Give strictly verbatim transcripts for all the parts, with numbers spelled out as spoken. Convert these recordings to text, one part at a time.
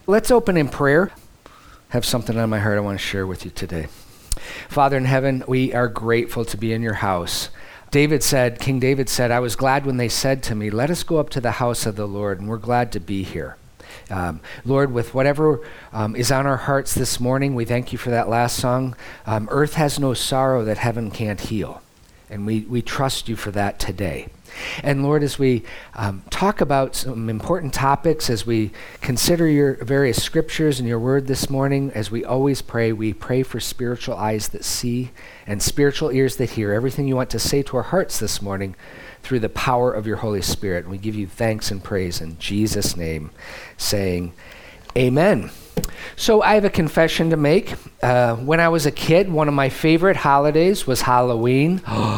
Let's open in prayer. I have something on my heart I want to share with you today. Father in heaven, we are grateful to be in your house. David said, King David said, I was glad when they said to me, let us go up to the house of the Lord, and we're glad to be here. Um, Lord, with whatever um, is on our hearts this morning, we thank you for that last song. Um, Earth has no sorrow that heaven can't heal. And we, we trust you for that today. And Lord, as we um, talk about some important topics, as we consider your various scriptures and your word this morning, as we always pray, we pray for spiritual eyes that see and spiritual ears that hear everything you want to say to our hearts this morning through the power of your Holy Spirit. And we give you thanks and praise in Jesus' name, saying, amen. So I have a confession to make. Uh, when I was a kid, one of my favorite holidays was Halloween.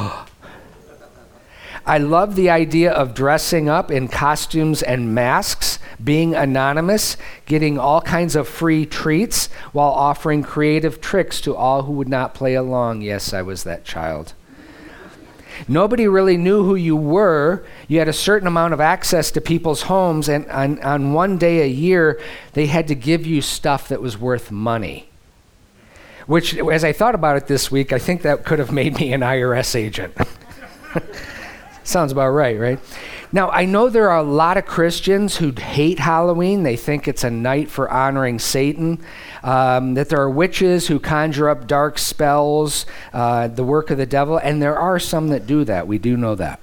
I love the idea of dressing up in costumes and masks, being anonymous, getting all kinds of free treats while offering creative tricks to all who would not play along. Yes, I was that child. Nobody really knew who you were. You had a certain amount of access to people's homes, and on, on one day a year, they had to give you stuff that was worth money. Which, as I thought about it this week, I think that could have made me an I R S agent. Sounds about right, right? Now, I know there are a lot of Christians who hate Halloween. They think it's a night for honoring Satan, um, that there are witches who conjure up dark spells, uh, the work of the devil, and there are some that do that. We do know that.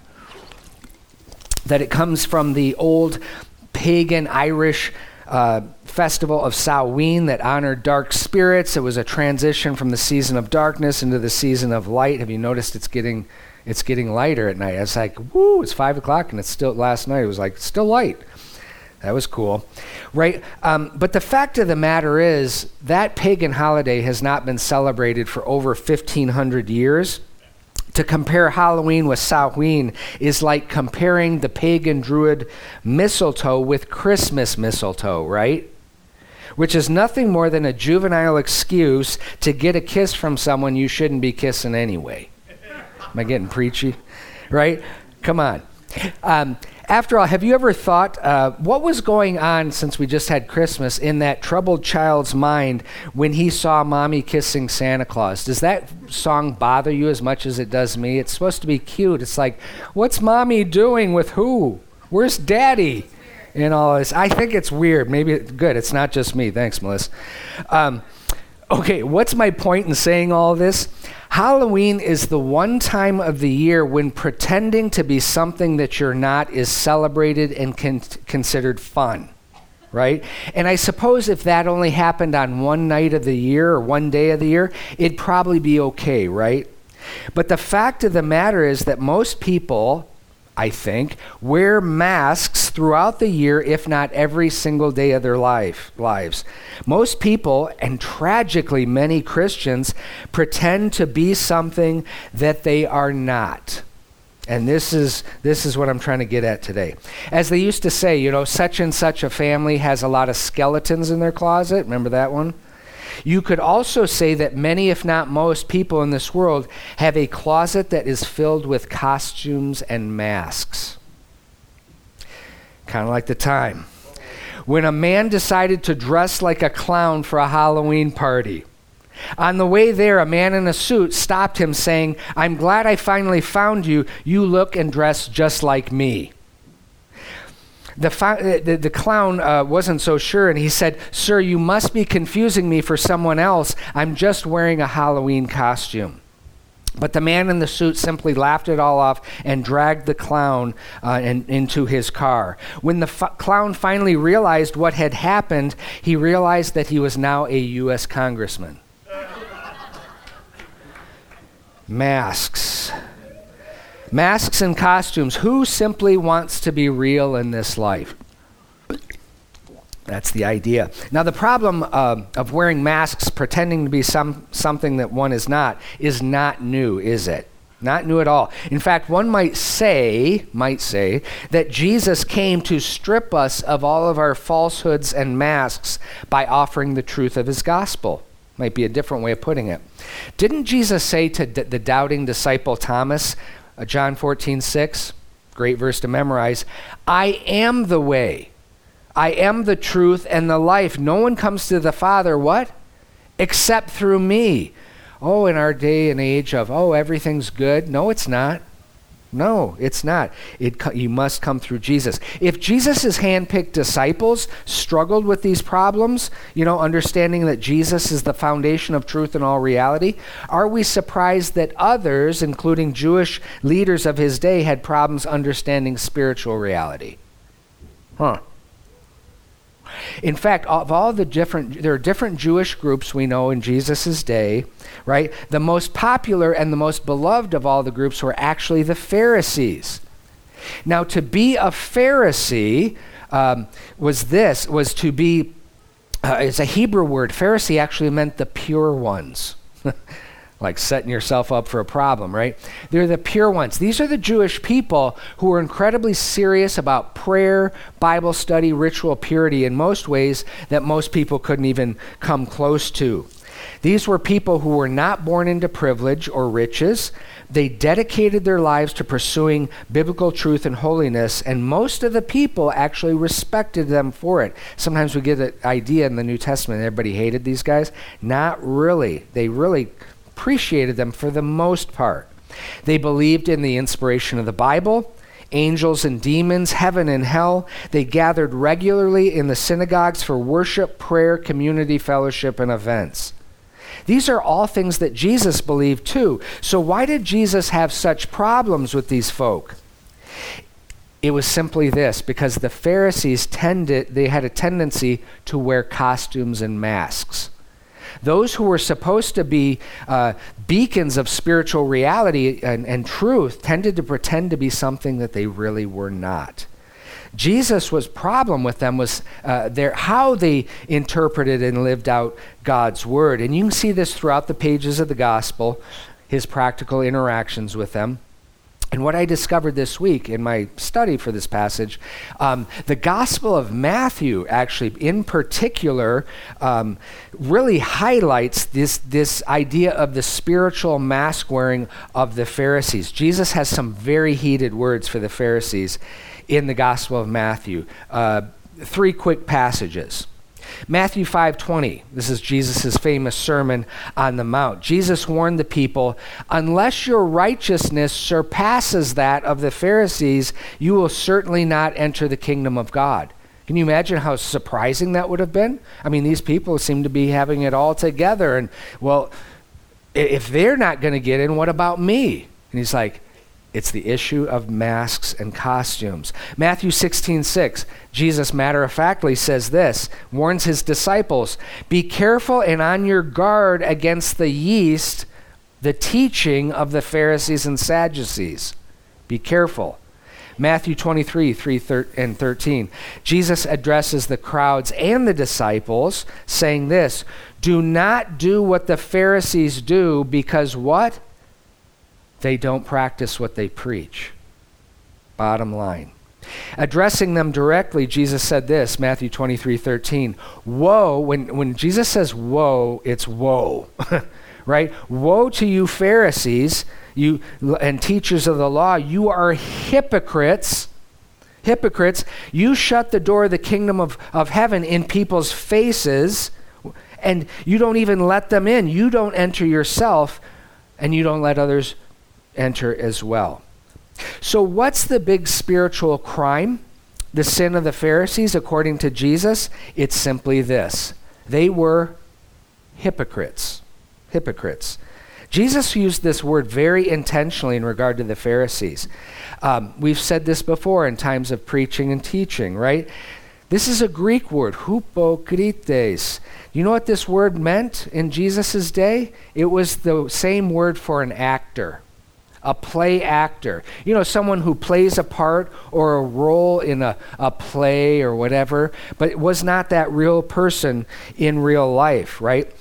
That it comes from the old pagan Irish uh, festival of Samhain that honored dark spirits. It was a transition from the season of darkness into the season of light. Have you noticed it's getting... It's getting lighter at night. It's like, woo, it's five o'clock and it's still, last night it was like, still light. That was cool, right? Um, but the fact of the matter is that pagan holiday has not been celebrated for over fifteen hundred years. To compare Halloween with Samhain is like comparing the pagan druid mistletoe with Christmas mistletoe, right? Which is nothing more than a juvenile excuse to get a kiss from someone you shouldn't be kissing anyway. Am I getting preachy? Right? Come on. Um, after all, have you ever thought, uh, what was going on since we just had Christmas in that troubled child's mind when he saw Mommy kissing Santa Claus? Does that song bother you as much as it does me? It's supposed to be cute. It's like, what's Mommy doing with who? Where's Daddy? And all this. I think it's weird. Maybe it's good. It's not just me. Thanks, Melissa. Um, okay, what's my point in saying all this? Halloween is the one time of the year when pretending to be something that you're not is celebrated and con- considered fun, right? And I suppose if that only happened on one night of the year or one day of the year, it'd probably be okay, right? But the fact of the matter is that most people, I think, wear masks throughout the year, if not every single day of their life lives. Most people, and tragically many Christians, pretend to be something that they are not. And this is this is what I'm trying to get at today. As they used to say, you know, such and such a family has a lot of skeletons in their closet. Remember that one? You could also say that many, if not most, people in this world have a closet that is filled with costumes and masks. Kind of like the time when a man decided to dress like a clown for a Halloween party. On the way there, a man in a suit stopped him saying, "I'm glad I finally found you. You look and dress just like me." The, fi- the, the clown uh, wasn't so sure, and he said, "Sir, you must be confusing me for someone else. I'm just wearing a Halloween costume." But the man in the suit simply laughed it all off and dragged the clown uh, in, into his car. When the f- clown finally realized what had happened, he realized that he was now a U S congressman. Masks. Masks and costumes. Who simply wants to be real in this life? That's the idea. Now, the problem uh, of wearing masks, pretending to be some something that one is not, is not new, is it? Not new at all. In fact, one might say, might say, that Jesus came to strip us of all of our falsehoods and masks by offering the truth of his gospel. Might be a different way of putting it. Didn't Jesus say to d- the doubting disciple Thomas, uh, John fourteen six, great verse to memorize, "I am the way, I am the truth and the life. No one comes to the Father, what? Except through me. Oh, in our day and age of, oh, everything's good. No, it's not. No, it's not. It, you must come through Jesus. If Jesus' handpicked disciples struggled with these problems, you know, understanding that Jesus is the foundation of truth and all reality, are we surprised that others, including Jewish leaders of his day, had problems understanding spiritual reality? Huh. In fact, of all the different, there are different Jewish groups we know in Jesus' day, right? The most popular and the most beloved of all the groups were actually the Pharisees. Now, to be a Pharisee um, was this, was to be, uh, it's a Hebrew word. Pharisee actually meant the pure ones. Like setting yourself up for a problem, right? They're the pure ones. These are the Jewish people who were incredibly serious about prayer, Bible study, ritual purity in most ways that most people couldn't even come close to. These were people who were not born into privilege or riches. They dedicated their lives to pursuing biblical truth and holiness, and most of the people actually respected them for it. Sometimes we get the idea in the New Testament that everybody hated these guys. Not really. They really appreciated them for the most part. They believed in the inspiration of the Bible, angels and demons, heaven and hell. They gathered regularly in the synagogues for worship, prayer, community, fellowship, and events. These are all things that Jesus believed too. So why did Jesus have such problems with these folk? It was simply this, because the Pharisees tended, they had a tendency to wear costumes and masks. Those who were supposed to be uh, beacons of spiritual reality and, and truth tended to pretend to be something that they really were not. Jesus' problem with them was uh, their, how they interpreted and lived out God's word. And you can see this throughout the pages of the gospel, his practical interactions with them. And what I discovered this week in my study for this passage, um, the Gospel of Matthew actually in particular um, really highlights this, this idea of the spiritual mask wearing of the Pharisees. Jesus has some very heated words for the Pharisees in the Gospel of Matthew. Uh, three quick passages. Matthew five twenty, this is Jesus' famous Sermon on the Mount. Jesus warned the people, unless your righteousness surpasses that of the Pharisees, you will certainly not enter the kingdom of God. Can you imagine how surprising that would have been? I mean, these people seem to be having it all together. And, well, if they're not going to get in, what about me? And he's like, it's the issue of masks and costumes. Matthew sixteen six, Jesus matter-of-factly says this, warns his disciples, be careful and on your guard against the yeast, the teaching of the Pharisees and Sadducees. Be careful. Matthew twenty-three, three and thirteen, Jesus addresses the crowds and the disciples saying this, do not do what the Pharisees do because what? They don't practice what they preach. Bottom line. Addressing them directly, Jesus said this, Matthew twenty-three thirteen. Woe, when, when Jesus says woe, it's woe, right? Woe to you Pharisees, you and teachers of the law, you are hypocrites. Hypocrites, you shut the door of the kingdom of, of heaven in people's faces, and you don't even let them in. You don't enter yourself, and you don't let others enter as well. So what's the big spiritual crime? The sin of the Pharisees, according to Jesus? It's simply this. They were hypocrites. Hypocrites. Jesus used this word very intentionally in regard to the Pharisees. Um, we've said this before in times of preaching and teaching, right? This is a Greek word, hypokrites. You know what this word meant in Jesus' day? It was the same word for an actor. A play actor. You know, someone who plays a part or a role in a, a play or whatever, but was not that real person in real life, right?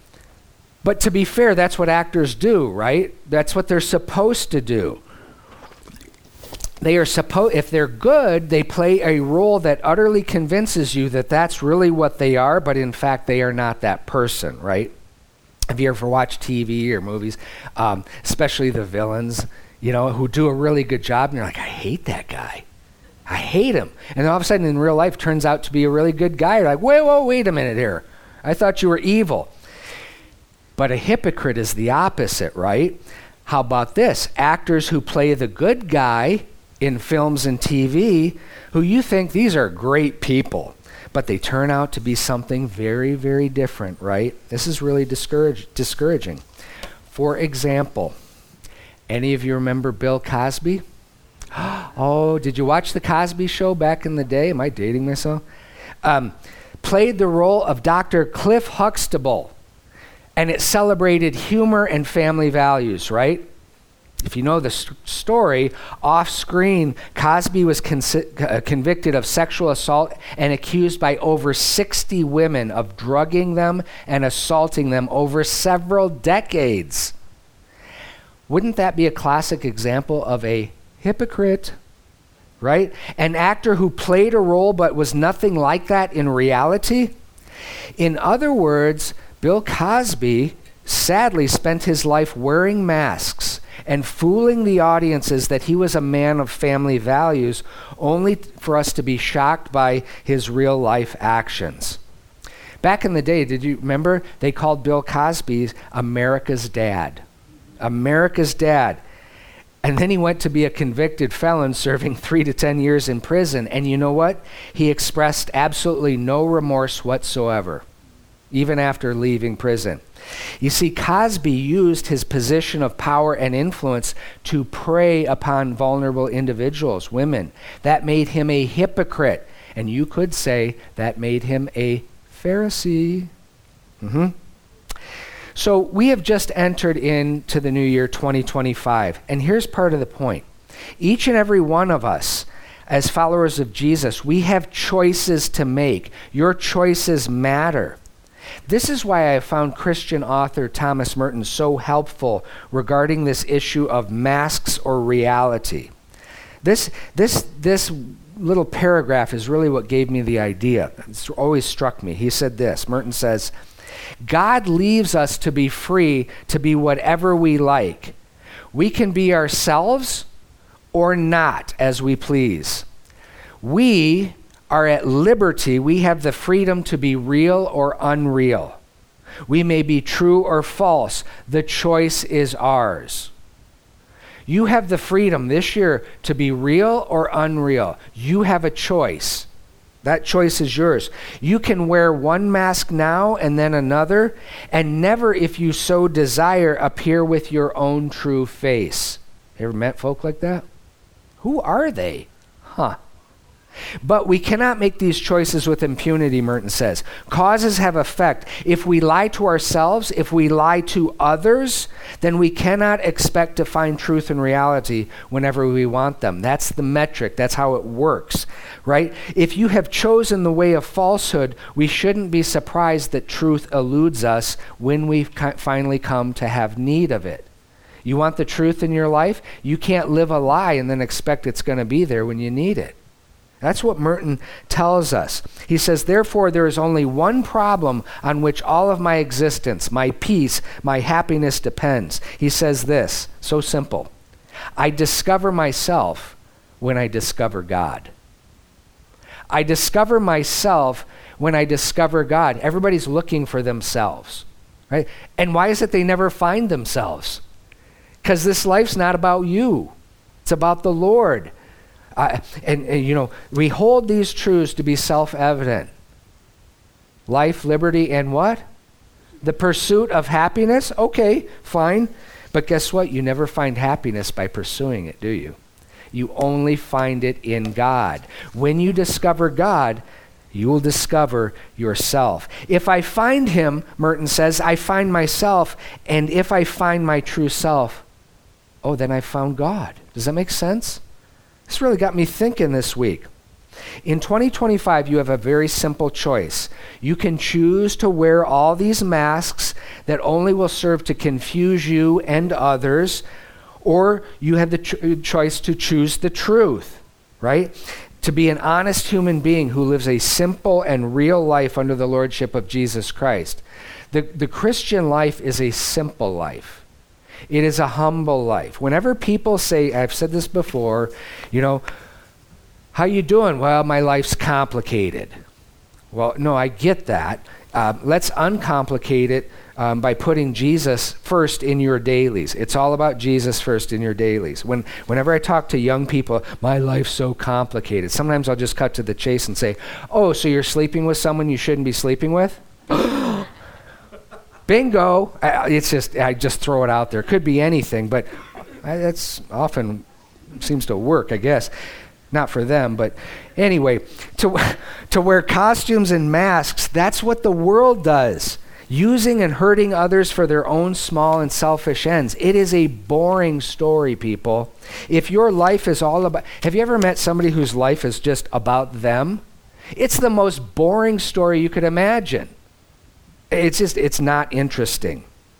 But to be fair, that's what actors do, right? That's what they're supposed to do. They are supposed, if they're good, they play a role that utterly convinces you that that's really what they are, but in fact, they are not that person, right? Have you ever watched T V or movies, um, especially the villains, you know, who do a really good job, and you're like, I hate that guy. I hate him. And then all of a sudden in real life turns out to be a really good guy. You're like, wait, whoa, wait a minute here. I thought you were evil. But a hypocrite is the opposite, right? How about this? Actors who play the good guy in films and T V, who you think these are great people, but they turn out to be something very, very different, right? This is really discourage- discouraging. For example, any of you remember Bill Cosby? Oh, did you watch The Cosby Show back in the day? Am I dating myself? Um, played the role of Doctor Cliff Huxtable, and it celebrated humor and family values, right? If you know the st- story, off screen, Cosby was consi- uh, convicted of sexual assault and accused by over sixty women of drugging them and assaulting them over several decades. Wouldn't that be a classic example of a hypocrite, right? An actor who played a role but was nothing like that in reality? In other words, Bill Cosby sadly spent his life wearing masks and fooling the audiences that he was a man of family values, only t- for us to be shocked by his real life actions. Back in the day, did you remember? They called Bill Cosby America's dad. America's dad. And then he went to be a convicted felon serving three to ten years in prison. And you know what? He expressed absolutely no remorse whatsoever, even after leaving prison. You see, Cosby used his position of power and influence to prey upon vulnerable individuals, women. That made him a hypocrite. And you could say that made him a Pharisee. Mm-hmm. So we have just entered into the new year twenty twenty-five. And here's part of the point. Each and every one of us, as followers of Jesus, we have choices to make. Your choices matter. This is why I found Christian author Thomas Merton so helpful regarding this issue of masks or reality. This, this, this little paragraph is really what gave me the idea. It's always struck me. He said this, Merton says, God leaves us to be free to be whatever we like. We can be ourselves or not as we please. We are at liberty. We have the freedom to be real or unreal. We may be true or false. The choice is ours. You have the freedom this year to be real or unreal. You have a choice. That choice is yours. You can wear one mask now and then another, and never, if you so desire, appear with your own true face. Ever met folk like that? Who are they? Huh. But we cannot make these choices with impunity, Merton says. Causes have effect. If we lie to ourselves, if we lie to others, then we cannot expect to find truth and reality whenever we want them. That's the metric. That's how it works, right? If you have chosen the way of falsehood, we shouldn't be surprised that truth eludes us when we finally come to have need of it. You want the truth in your life? You can't live a lie and then expect it's going to be there when you need it. That's what Merton tells us. He says, therefore, there is only one problem on which all of my existence, my peace, my happiness depends. He says this, so simple. I discover myself when I discover God. I discover myself when I discover God. Everybody's looking for themselves, right? And why is it they never find themselves? Because this life's not about you. It's about the Lord. Uh, and, and, you know, we hold these truths to be self-evident. Life, liberty, and what? The pursuit of happiness? Okay, fine. But guess what? You never find happiness by pursuing it, do you? You only find it in God. When you discover God, you will discover yourself. If I find him, Merton says, I find myself. And if I find my true self, oh, then I found God. Does that make sense? This really got me thinking this week. In twenty twenty-five, you have a very simple choice. You can choose to wear all these masks that only will serve to confuse you and others, or you have the ch- choice to choose the truth, right? To be an honest human being who lives a simple and real life under the lordship of Jesus Christ. The, the Christian life is a simple life. It is a humble life. Whenever people say, I've said this before, you know, How you doing? Well, my life's complicated. Well, no, I get that. Uh, let's uncomplicate it um, by putting Jesus first in your dailies. It's all about Jesus first in your dailies. When, whenever I talk to young people, my life's so complicated. Sometimes I'll just cut to the chase and say, oh, so you're sleeping with someone you shouldn't be sleeping with? Bingo. I, it's just, I just throw it out there. Could be anything, but I, that's often seems to work, I guess. Not for them, but anyway, to, to wear costumes and masks, that's what the world does. Using and hurting others for their own small and selfish ends. It is a boring story, people. If your life is all about, have you ever met somebody whose life is just about them? It's the most boring story you could imagine. It's just, it's not interesting.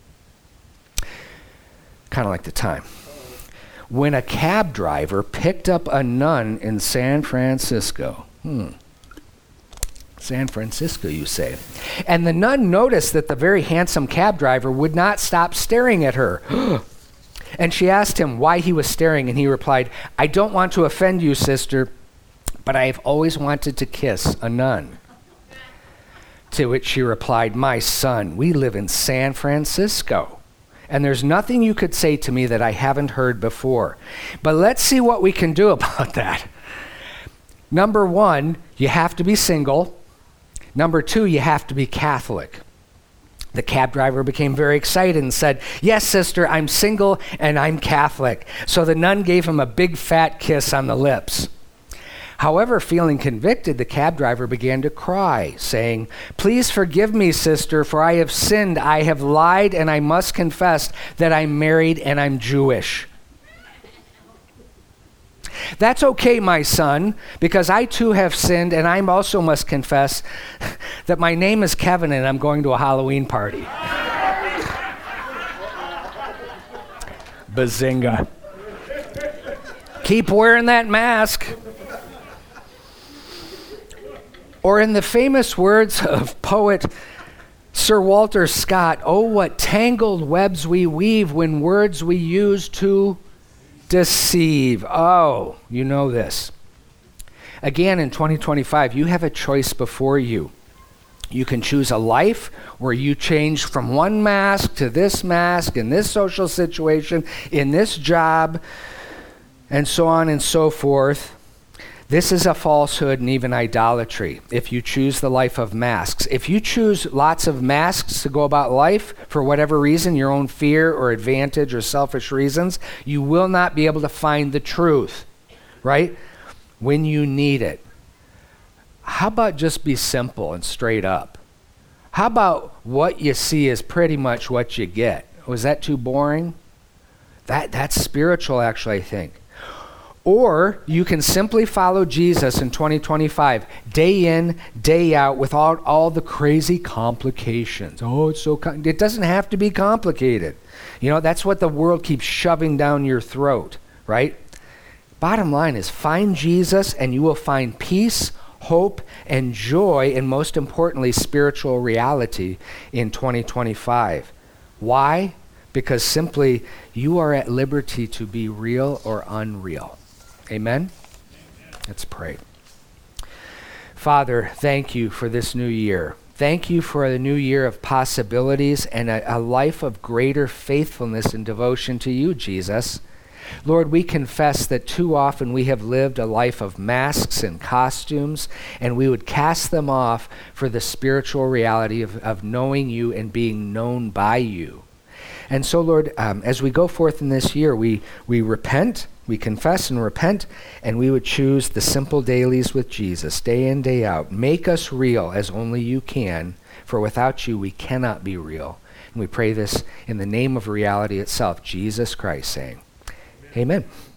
Kind of like the time. When a cab driver picked up a nun in San Francisco. Hmm. San Francisco, you say. And the nun noticed that the very handsome cab driver would not stop staring at her. And she asked him why he was staring, and he replied, I don't want to offend you, sister, but I have always wanted to kiss a nun. To which she replied, my son, we live in San Francisco. And there's nothing you could say to me that I haven't heard before. But let's see what we can do about that. Number one, you have to be single. Number two, you have to be Catholic. The cab driver became very excited and said, yes, sister, I'm single and I'm Catholic. So the nun gave him a big fat kiss on the lips. However, feeling convicted, the cab driver began to cry, saying, please forgive me, sister, for I have sinned. I have lied, and I must confess that I'm married and I'm Jewish. That's okay, my son, because I too have sinned, and I also must confess that my name is Kevin and I'm going to a Halloween party. Bazinga. Keep wearing that mask. Or in the famous words of poet Sir Walter Scott, oh, what tangled webs we weave when words we use to deceive. Oh, you know this. Again, in twenty twenty-five, you have a choice before you. You can choose a life where you change from one mask to this mask, in this social situation, in this job, and so on and so forth. This is a falsehood and even idolatry if you choose the life of masks. If you choose lots of masks to go about life for whatever reason, your own fear or advantage or selfish reasons, you will not be able to find the truth, right? When you need it. How about just be simple and straight up? How about what you see is pretty much what you get? Was that too boring? That that's spiritual, actually, I think. Or you can simply follow Jesus in twenty twenty-five, day in, day out, without all the crazy complications. Oh, it's so com-. It doesn't have to be complicated. You know, that's what the world keeps shoving down your throat, right? Bottom line is find Jesus and you will find peace, hope, and joy, and most importantly, spiritual reality in twenty twenty-five. Why? Because simply you are at liberty to be real or unreal. Amen? Let's pray. Father, thank you for this new year. Thank you for a new year of possibilities and a, a life of greater faithfulness and devotion to you, Jesus. Lord, we confess that too often we have lived a life of masks and costumes, and we would cast them off for the spiritual reality of, of knowing you and being known by you. And so, Lord, um, as we go forth in this year, we, we repent, we confess and repent, and we would choose the simple dailies with Jesus, day in, day out. Make us real as only you can, for without you we cannot be real. And we pray this in the name of reality itself, Jesus Christ, saying, Amen. Amen.